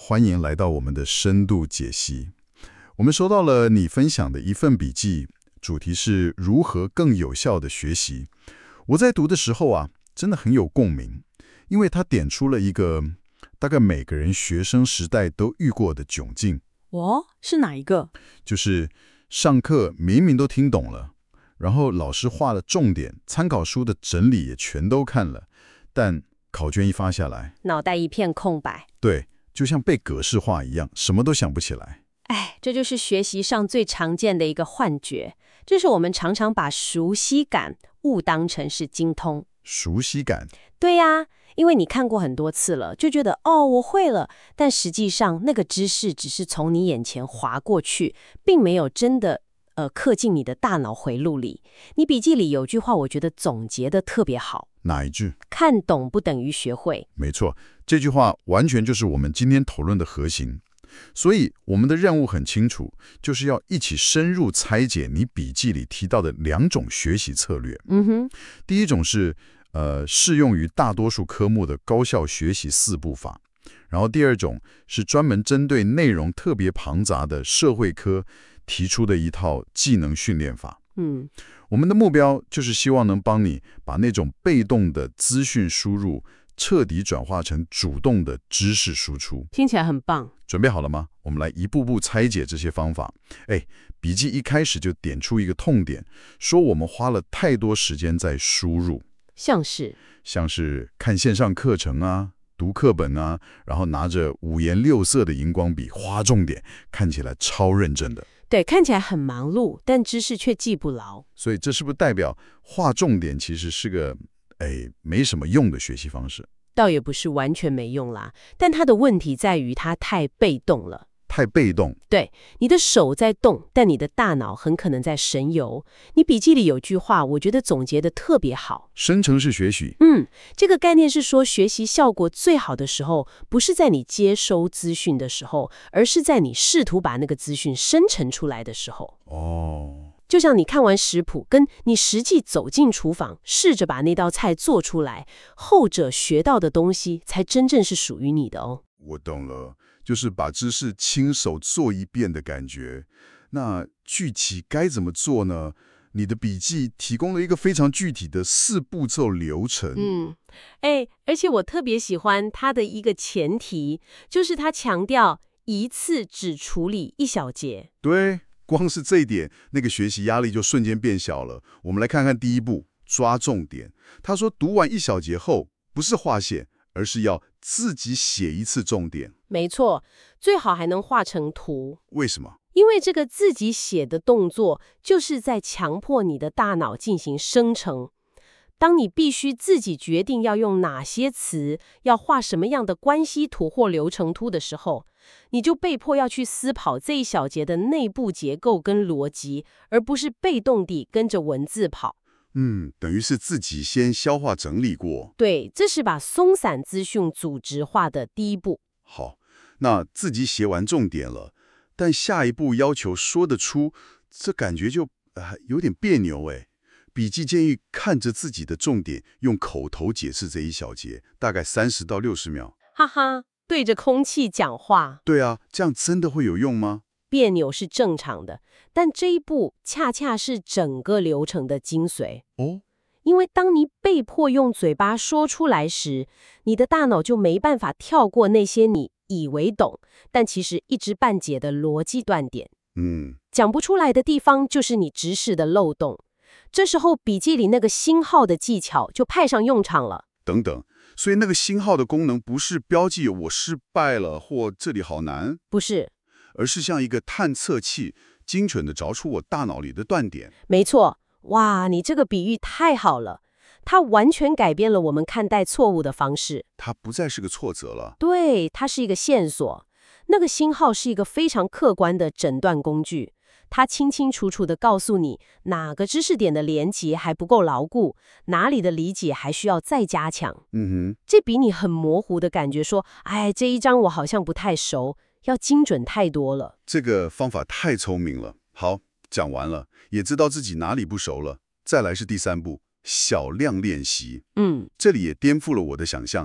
欢迎来到我们的深度解析。我们收到了你分享的一份笔记，主题是如何更有效的学习。我在读的时候啊，真的很有共鸣，因为它点出了一个大概每个人学生时代都遇过的窘境。 哦，是哪一个？ 就是上课明明都听懂了，然后老师画了重点，参考书的整理也全都看了，但考卷一发下来， 脑袋一片空白。 对，就像被格式化一样，什么都想不起来。 哎，这就是学习上最常见的一个幻觉，就是我们常常把熟悉感误当成是精通。 熟悉感， 对呀，因为你看过很多次了，就觉得哦，我会了，但实际上那个知识只是从你眼前划过去，并没有真的刻进你的大脑回路里。你笔记里有句话，我觉得总结的特别好。 哪一句？ 看懂不等于学会。 没错，这句话完全就是我们今天讨论的核心。所以我们的任务很清楚，就是要一起深入拆解你笔记里提到的两种学习策略。第一种是适用于大多数科目的高效学习4步法，然后第二种是专门针对内容特别庞杂的社会科提出的一套技能训练法。我们的目标就是希望能帮你把那种被动的资讯输入彻底转化成主动的知识输出。 听起来很棒。 准备好了吗？我们来一步步拆解这些方法。笔记一开始就点出一个痛点，说我们花了太多时间在输入，像是看线上课程啊，读课本啊，然后拿着五颜六色的荧光笔划重点，看起来超认真的。 对，看起来很忙碌，但知识却记不牢。 所以这是不是代表划重点其实是个没什么用的学习方式？ 倒也不是完全没用啦，但它的问题在于它太被动了。 太被动。 对，你的手在动，但你的大脑很可能在神游。你笔记里有句话，我觉得总结得特别好。 生成式学习。 这个概念是说，学习效果最好的时候，不是在你接收资讯的时候，而是在你试图把那个资讯生成出来的时候。就像你看完食谱，跟你实际走进厨房，试着把那道菜做出来，后者学到的东西才真正是属于你的哦。 我懂了，就是把知识亲手做一遍的感觉。那具体该怎么做呢？你的笔记提供了一个非常具体的4步骤流程。 而且我特别喜欢它的一个前提，就是它强调一次只处理一小节。 对，光是这一点，那个学习压力就瞬间变小了。我们来看看第一步，抓重点。他说，读完一小节后，不是划线，而是要自己写一次重点。 没错，最好还能画成图。 为什么？ 因为这个自己写的动作，就是在强迫你的大脑进行生成。当你必须自己决定要用哪些词，要画什么样的关系图或流程图的时候，你就被迫要去思考这一小节的内部结构跟逻辑，而不是被动地跟着文字跑。 等于是自己先消化整理过。 对，这是把松散资讯组织化的第一步。 好，那自己写完重点了，但下一步要求说得出，这感觉就有点别扭。笔记建议看着自己的重点，用口头解释这一小节，大概30到60秒。 哈哈，对着空气讲话。 对啊，这样真的会有用吗？ 别扭是正常的，但这一步恰恰是整个流程的精髓。因为当你被迫用嘴巴说出来时，你的大脑就没办法跳过那些你以为懂，但其实一知半解的逻辑断点。讲不出来的地方就是你知识的漏洞。这时候笔记里那个星号的技巧就派上用场了。 等等，所以那个星号的功能不是标记我失败了或这里好难， 不是， 而是像一个探测器，精准地找出我大脑里的断点。 没错，哇，你这个比喻太好了，它完全改变了我们看待错误的方式。 它不再是个挫折了。 对，它是一个线索。那个星号是一个非常客观的诊断工具，它清清楚楚地告诉你哪个知识点的连结还不够牢固，哪里的理解还需要再加强。这比你很模糊的感觉说，这一章我好像不太熟，要精准太多了。 这个方法太聪明了。好，讲完了，也知道自己哪里不熟了。再来是第3步，小量练习。这里也颠覆了我的想象。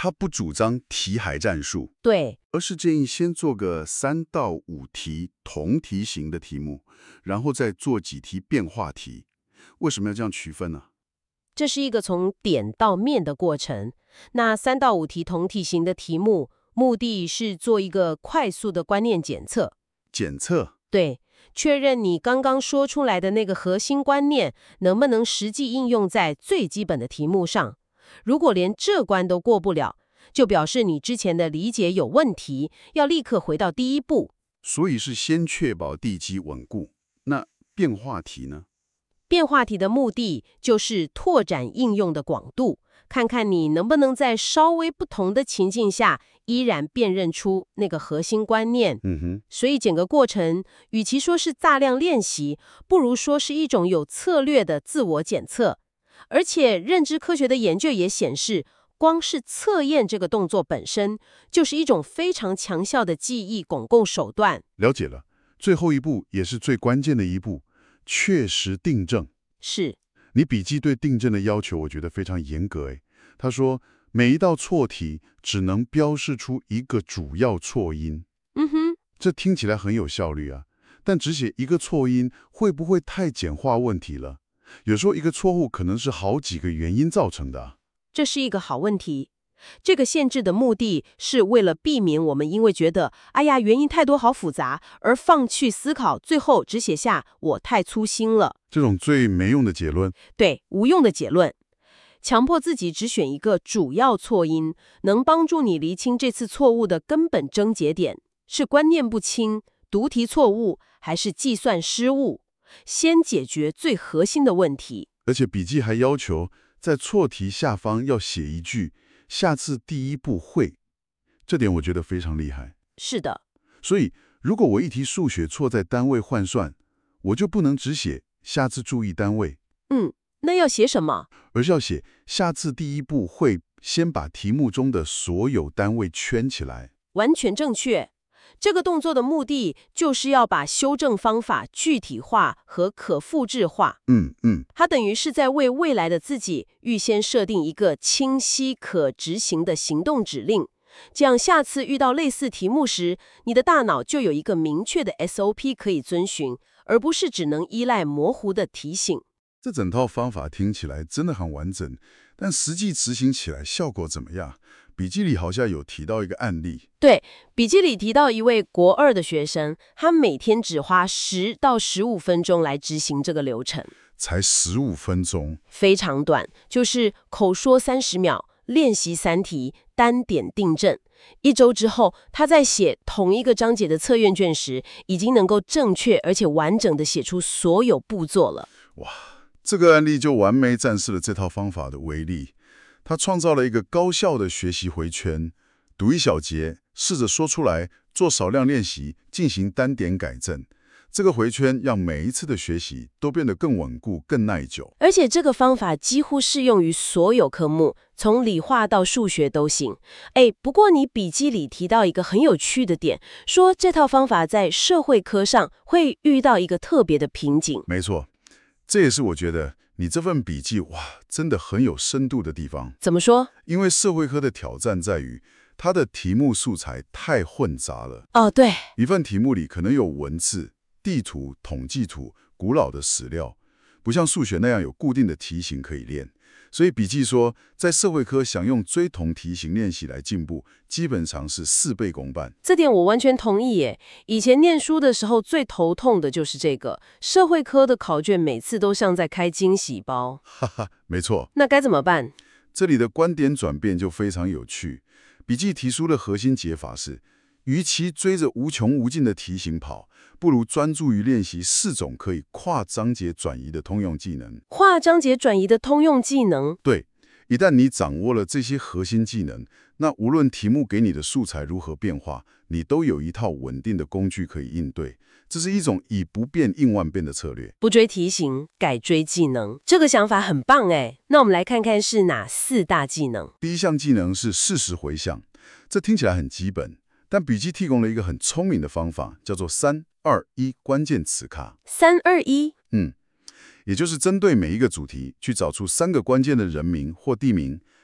他不主张题海战术， 对， 而是建议先做个3到5题同题型的题目，然后再做几题变化题。为什么要这样区分呢？ 这是一个从点到面的过程。那3到5题同题型的题目，目的是做一个快速的观念检测。 检测？ 对，确认你刚刚说出来的那个核心观念能不能实际应用在最基本的题目上。如果连这关都过不了，就表示你之前的理解有问题，要立刻回到第一步。 所以是先确保地基稳固。那变化题呢？ 变化题的目的就是拓展应用的广度，看看你能不能在稍微不同的情境下，依然辨认出那个核心观念。所以整个过程，与其说是大量练习，不如说是一种有策略的自我检测。而且认知科学的研究也显示，光是测验这个动作本身，就是一种非常强效的记忆巩固手段。 了解了。最后一步也是最关键的一步，确实订正。 是。 你笔记对订正的要求，我觉得非常严格。他说，每一道错题只能标示出一个主要错音。这听起来很有效率啊，但只写一个错音，会不会太简化问题了？有时候一个错误可能是好几个原因造成的。 这是一个好问题。这个限制的目的是为了避免我们因为觉得哎呀原因太多好复杂而放弃思考，最后只写下我太粗心了这种最没用的结论。 对，无用的结论。强迫自己只选一个主要错音，能帮助你厘清这次错误的根本症结点，是观念不清、读题错误，还是计算失误。先解决最核心的问题。 而且笔记还要求在错题下方要写一句下次第一步会，这点我觉得非常厉害。 是的。 所以如果我一题数学错在单位换算，我就不能只写下次注意单位。 那要写什么？ 而是要写下次第一步会先把题目中的所有单位圈起来。 完全正确。这个动作的目的就是要把修正方法具体化和可复制化。它等于是在为未来的自己预先设定一个清晰可执行的行动指令，这样下次遇到类似题目时，你的大脑就有一个明确的 SOP 可以遵循，而不是只能依赖模糊的提醒。 这整套方法听起来真的很完整，但实际执行起来效果怎么样？笔记里好像有提到一个案例。 对，笔记里提到一位国2的学生，他每天只花10到15分钟来执行这个流程。 才15分钟？ 非常短，就是口说30秒，练习3题，单点订正。1周之后，他在写同一个章节的测验卷时，已经能够正确而且完整地写出所有步骤了。 哇！这个案例就完美展示了这套方法的威力。他创造了一个高效的学习回圈，读一小节，试着说出来，做少量练习，进行单点改正。这个回圈让每一次的学习都变得更稳固、更耐久。 而且这个方法几乎适用于所有科目，从理化到数学都行。不过你笔记里提到一个很有趣的点，说这套方法在社会科上会遇到一个特别的瓶颈。 没错。这也是我觉得你这份笔记真的很有深度的地方。 怎么说？ 因为社会科的挑战在于它的题目素材太混杂了。 对， 一份题目里可能有文字、地图、统计图、古老的史料，不像数学那样有固定的题型可以练。所以笔记说，在社会科想用追同题型练习来进步，基本上是事倍功半。 这点我完全同意耶。以前念书的时候最头痛的就是这个，社会科的考卷每次都像在开惊喜包。 没错。 那该怎么办？ 这里的观点转变就非常有趣。笔记提出的核心解法是，与其追着无穷无尽的题型跑，不如专注于练习4种可以跨章节转移的通用技能。 跨章节转移的通用技能？ 对，一旦你掌握了这些核心技能，那无论题目给你的素材如何变化，你都有一套稳定的工具可以应对。这是一种以不变应万变的策略。 不追题型，改追技能，这个想法很棒哎。那我们来看看是哪4大技能。 第一项技能是适时回想，这听起来很基本，但笔记提供了一个很聪明的方法，叫做3、2、1关键词卡。 3、2、1？ 也就是针对每一个主题去找出3个关键的人名或地名，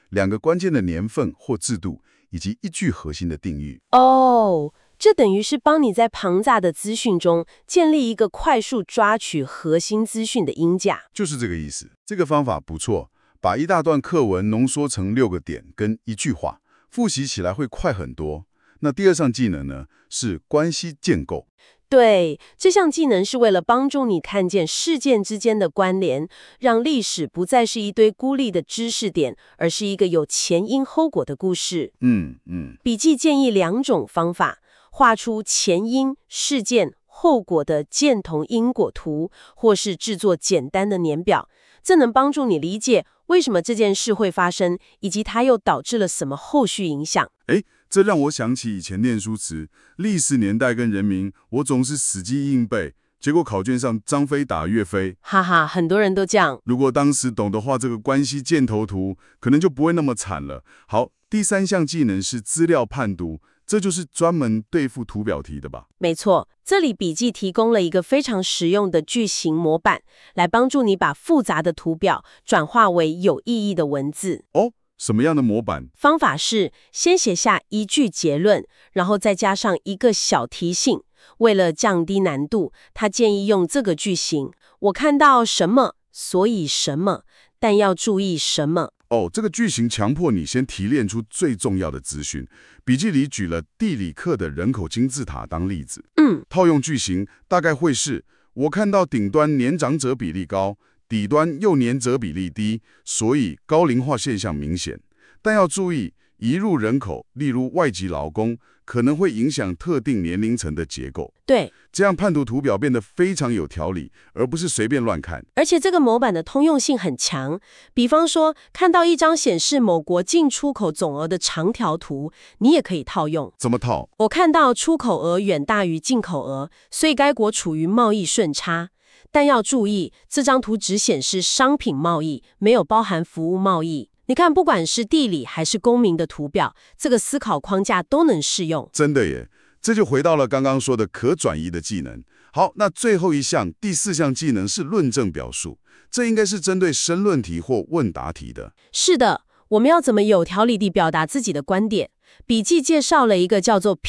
2个关键的年份或制度，以及一句核心的定语。 哦，这等于是帮你在庞杂的资讯中建立一个快速抓取核心资讯的鹰架。 就是这个意思。这个方法不错，把一大段课文浓缩成6个点跟一句话，复习起来会快很多。那第2项技能呢，是关系建构。 对，这项技能是为了帮助你看见事件之间的关联，让历史不再是一堆孤立的知识点，而是一个有前因后果的故事。笔记建议2种方法：画出前因、事件、后果的箭头因果图，或是制作简单的年表。这能帮助你理解为什么这件事会发生，以及它又导致了什么后续影响。 这让我想起以前念书时，历史年代跟人名，我总是死记硬背，结果考卷上张飞打岳飞。 哈哈，很多人都这样。 如果当时懂得画这个关系箭头图，可能就不会那么惨了。好，第3项技能是资料判读，这就是专门对付图表题的吧？ 没错，这里笔记提供了一个非常实用的句型模板，来帮助你把复杂的图表转化为有意义的文字。 什么样的模板？ 方法是先写下一句结论，然后再加上一个小提醒。为了降低难度，他建议用这个句型：我看到什么，所以什么，但要注意什么。 这个句型强迫你先提炼出最重要的资讯。笔记里举了地理课的人口金字塔当例子。套用句型大概会是：我看到顶端年长者比例高，底端幼年者比例低，所以高龄化现象明显。但要注意，移入人口，例如外籍劳工，可能会影响特定年龄层的结构。 对， 这样判读图表变得非常有条理，而不是随便乱看。 而且这个模板的通用性很强。比方说，看到一张显示某国进出口总额的长条图，你也可以套用。 怎么套？ 我看到出口额远大于进口额，所以该国处于贸易顺差。但要注意，这张图只显示商品贸易，没有包含服务贸易。你看，不管是地理还是公民的图表，这个思考框架都能适用。 真的耶，这就回到了刚刚说的可转移的技能。好，那最后一项，第4项技能是论证表述，这应该是针对申论题或问答题的。 是的，我们要怎么有条理地表达自己的观点？笔记介绍了一个叫做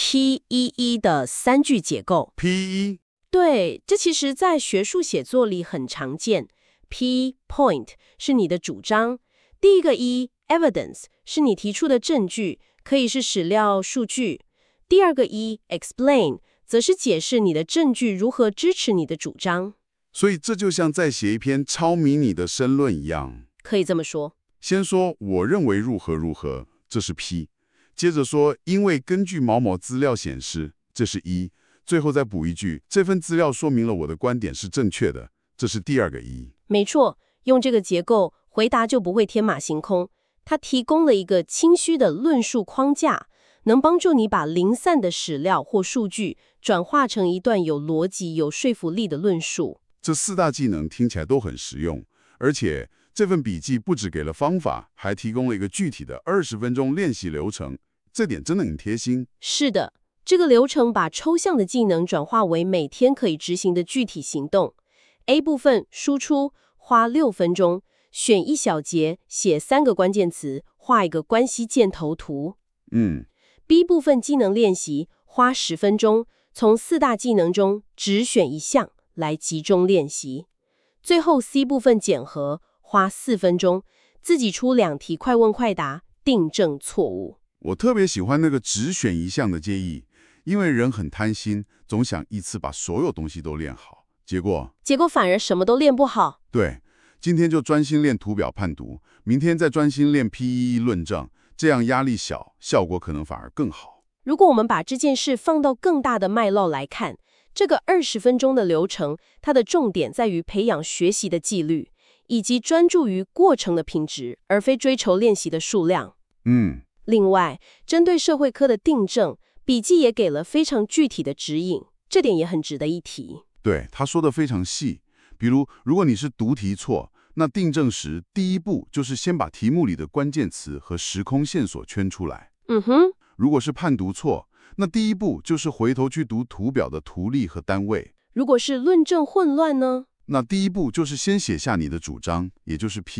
P11 的3句结构。 P1？ 对，这其实在学术写作里很常见。P point 是你的主张。第一个 evidence 是你提出的证据，可以是史料、数据。第2个explain 则是解释你的证据如何支持你的主张。 所以这就像在写一篇超迷你的申论一样。 可以这么说。 先说我认为如何如何，这是 P。接着说因为根据某某资料显示，这是1。最后再补一句，这份资料说明了我的观点是正确的，这是第2个1。 没错，用这个结构，回答就不会天马行空。它提供了一个清晰的论述框架，能帮助你把零散的史料或数据转化成一段有逻辑、有说服力的论述。 这4大技能听起来都很实用，而且这份笔记不只给了方法，还提供了一个具体的20分钟练习流程，这点真的很贴心。 是的，这个流程把抽象的技能转化为每天可以执行的具体行动。A 部分输出花6分钟，选一小节，写3个关键词，画一个关系箭头图。B 部分技能练习花10分钟，从4大技能中只选一项来集中练习。最后 C 部分检核花4分钟，自己出2题快问快答，订正错误。 我特别喜欢那个只选一项的建议，因为人很贪心，总想一次把所有东西都练好，结果反而什么都练不好。 对，今天就专心练图表判读，明天再专心练 P11 论证，这样压力小，效果可能反而更好。 如果我们把这件事放到更大的脉络来看，这个20分钟的流程，它的重点在于培养学习的纪律，以及专注于过程的品质，而非追求练习的数量。另外，针对社会科的订正，笔记也给了非常具体的指引，这点也很值得一提。 对，他说的非常细。比如，如果你是读题错，那订正时第一步就是先把题目里的关键词和时空线索圈出来。如果是判读错，那第一步就是回头去读图表的图例和单位。 如果是论证混乱呢？ 那第一步就是先写下你的主张，也就是 P，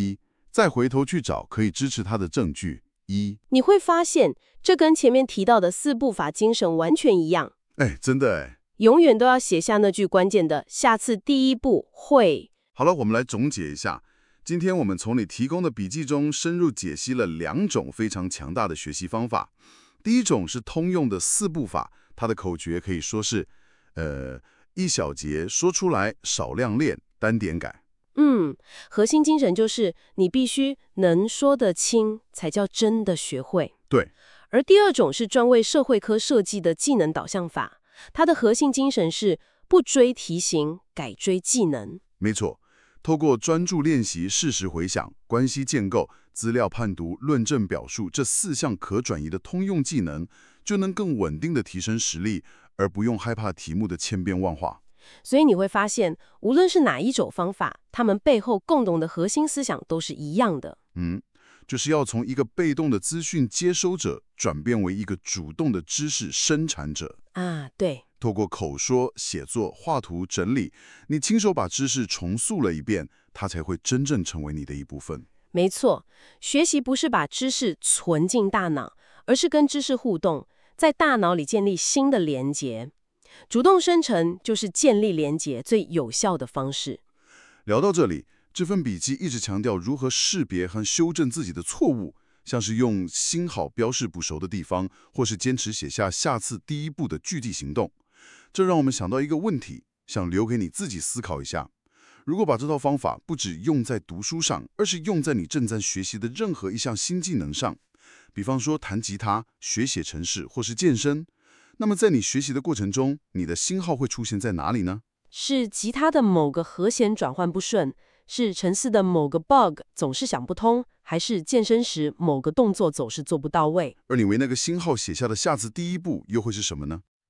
再回头去找可以支持它的证据。 你会发现这跟前面提到的4步法精神完全一样。 哎，真的哎。 永远都要写下那句关键的下次第一步会。 好了，我们来总结一下。今天我们从你提供的笔记中深入解析了2种非常强大的学习方法。第一种是通用的4步法，它的口诀可以说是一小节说出来，少量练，单点改。 核心精神就是你必须能说得清，才叫真的学会。 对。 而第二种是专为社会科设计的技能导向法，它的核心精神是不追题型，改追技能。 没错，透过专注练习事实回想、关系建构、资料判读、论证表述这4项可转移的通用技能，就能更稳定的提升实力，而不用害怕题目的千变万化。 所以你会发现，无论是哪一种方法，它们背后共同的核心思想都是一样的。 就是要从一个被动的资讯接收者转变为一个主动的知识生产者。 对。 透过口说、写作、画图、整理，你亲手把知识重塑了一遍，它才会真正成为你的一部分。 没错，学习不是把知识存进大脑，而是跟知识互动，在大脑里建立新的连结。主动生成就是建立连结最有效的方式。 聊到这里，这份笔记一直强调如何识别和修正自己的错误，像是用星号标示不熟的地方，或是坚持写下下次第一步的具体行动。这让我们想到一个问题，想留给你自己思考一下。如果把这套方法不只用在读书上，而是用在你正在学习的任何一项新技能上，比方说弹吉他、学写程式或是健身，那么在你学习的过程中，你的星号会出现在哪里呢？ 是吉他的某个和弦转换不顺，是程式的某个 bug 总是想不通，还是健身时某个动作总是做不到位？ 而你为那个星号写下的下次第一步又会是什么呢？